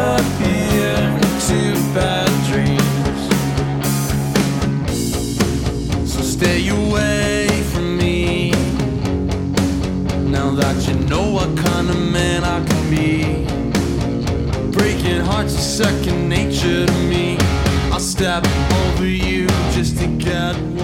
disappear into bad dreams. So stay away from me, now that you know what kind of man I can be. Breaking hearts is second nature to me. I'll step over you just to get